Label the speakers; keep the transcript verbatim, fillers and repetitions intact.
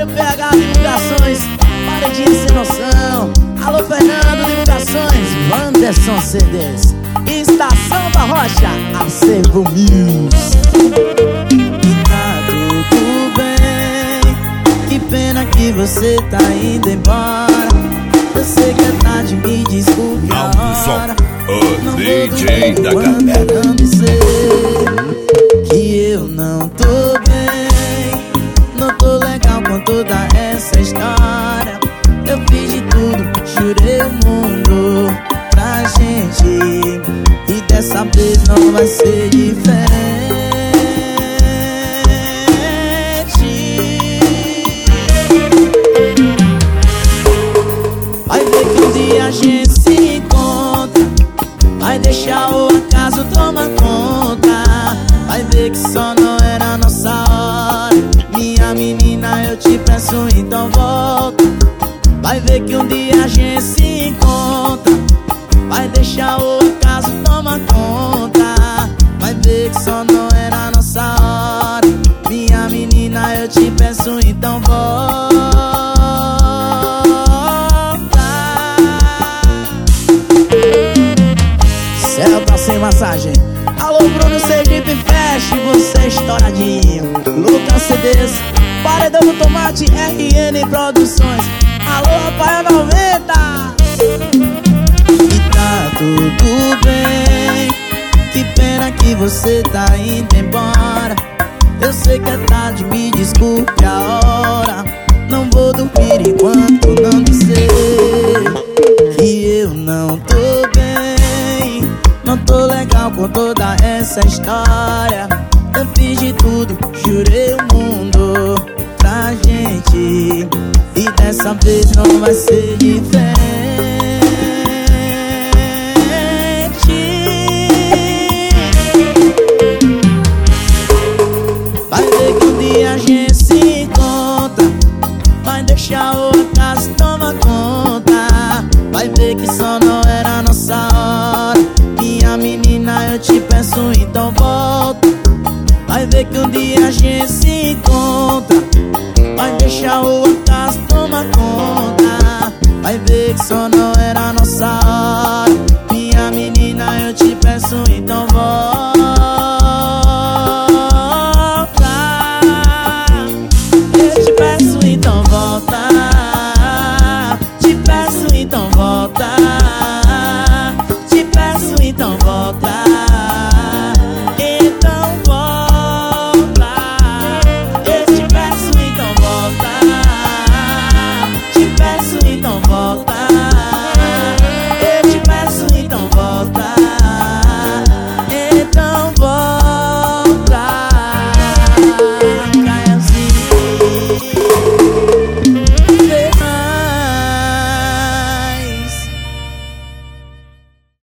Speaker 1: Alô P H Divulgações, Paredinha Sem Noção. Alô Fernando Divulgações, Wanderson C Ds, Estação da Rocha, Acervo Music. E tá tudo bem, que pena que você tá indo embora. Eu sei que é tarde, me desculpe a hora.
Speaker 2: O D J da galera.
Speaker 1: Não dizer que eu não tô bem, não tô legal com toda essa história. Eu fiz de tudo, jurei o mundo pra gente, e dessa vez não vai ser diferente. Vai ver que um dia a gente se encontra, vai deixar o acaso tomar conta. Vai ver que só não era a nossa hora. Minha menina, eu te peço, então volta. Vai ver que um dia a gente se encontra, vai deixar o acaso tomar conta. Vai ver que só não era a nossa hora. Minha menina, eu te peço, então volta. Céu tá sem massagem. Alô Bruno Sergipe Fest, você estouradinho. Lucas C Ds, Paredão do Tomate, R N Produções. Alô Rafael noventa. E tá tudo bem, que pena que você tá indo embora. Eu sei que é tarde, me desculpe a hora. Não vou dormir enquanto não dizer que eu não tô bem, não tô legal com toda essa história. Eu fiz de tudo, jurei o mundo pra gente, e dessa vez não vai ser diferente. Vai ver que um dia a gente se encontra, vai deixar o acaso tomar conta. Vai ver que só não era a nossa hora. Minha menina, eu te peço, então volta. Vai ver que um dia a gente se encontra, vai deixar o acaso tomar conta. Vai ver que só não era a nossa hora. Minha menina, eu te peço, então volta. Eu te peço, então volta. Te peço, então volta. Te peço, então volta. Então volta. Eu te peço, então volta. Te peço, então